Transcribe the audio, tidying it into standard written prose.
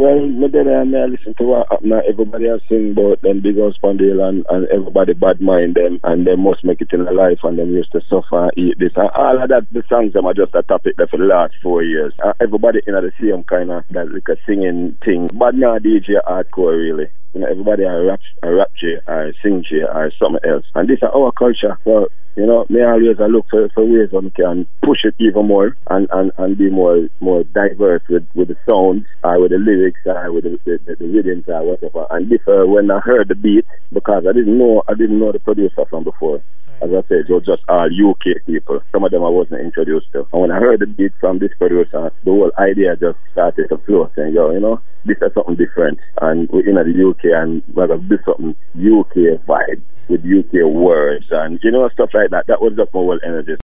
Well, me did I listen to what happened. Everybody has sing about them big house Pandale and everybody bad mind them and they must make it in their life and them used to suffer and eat this. And all of that, the songs them are just a topic there for the last 4 years. Everybody in the same kind of that like a singing thing. But now DJ hardcore really. You know, everybody are rap J, or sing J, or something else. And this is our culture. So, you know, me always I look for ways that we can push it even more and be more diverse with the sounds, or with the lyrics, or with the rhythms, or whatever. And differ when I heard the beat, because I didn't know the producer from before. As I said, it was just all UK people. Some of them I wasn't introduced to. And when I heard the beat from this producer, the whole idea just started to flow, saying, yo, you know, this is something different. And we're in the UK and we're going to do something UK vibe with UK words and, you know, stuff like that. That was just my whole energy.